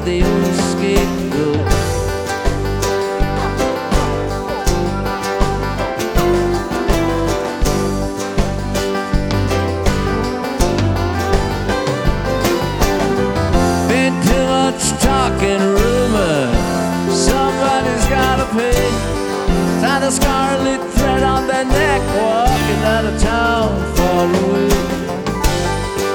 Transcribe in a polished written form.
the old scapegoat. Been too much talking rumor, somebody's gotta pay. Tie the scarlet thread on their neck, walking out of town far away.